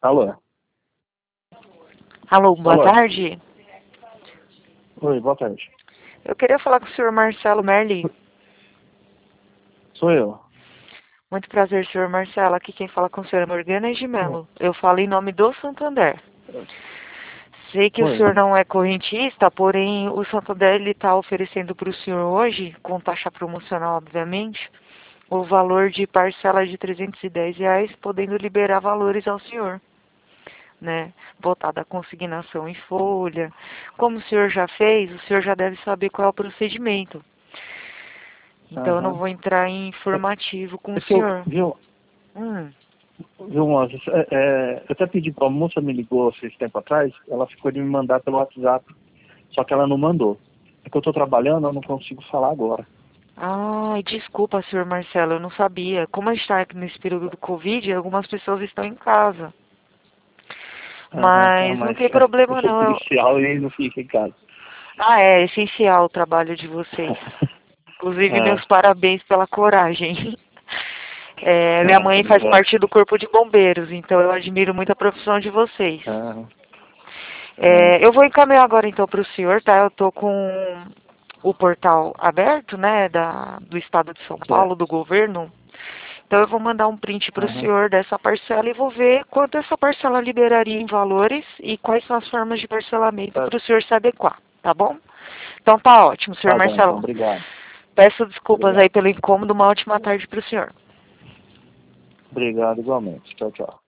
Alô? Alô, boa Alô? tarde. Oi, boa tarde. Eu queria falar com o senhor Marcelo Merli. Sou eu. Muito prazer, senhor Marcelo. Aqui quem fala com o senhor é Morgana de Mello. Eu falo em nome do Santander. Sei que o Oi. senhor não é correntista, porém o Santander está oferecendo para o senhor hoje, com taxa promocional obviamente, o valor de parcela de R$ 310, podendo liberar valores ao senhor, né? Voltada à consignação em folha. Como o senhor já fez, o senhor já deve saber qual é o procedimento. Então eu não Aham. vou entrar em informativo com É o que eu, senhor. viu, Hum. viu, moça, eu até pedi pra moça, me ligou esse tempo atrás, ela ficou de me mandar pelo WhatsApp, só que ela não mandou. É que eu tô trabalhando, eu não consigo falar agora. Ai, desculpa, senhor Marcelo, eu não sabia. Como a gente está nesse período do Covid, algumas pessoas estão em casa. Aham, tá, Mas não mas tem eu problema sou não. policial e não fico em casa. Ah, é essencial o trabalho de vocês. Inclusive, Ah, meus parabéns pela coragem. Minha ah, mãe faz obrigado. parte do Corpo de Bombeiros, então eu admiro muito a profissão de vocês. Ah, ah, Eu vou encaminhar agora então para o senhor, tá? Eu tô com o portal aberto, né, do Estado de São Paulo, certo. do governo. Então eu vou mandar um print para o Aham, senhor dessa parcela e vou ver quanto essa parcela liberaria em valores e quais são as formas de parcelamento tá, para o senhor se adequar, tá bom? Então tá ótimo, senhor tá bom então, Marcelo. obrigado. Peço desculpas aí Obrigado. pelo incômodo, uma ótima tarde para o senhor. Obrigado igualmente. Tchau, tchau.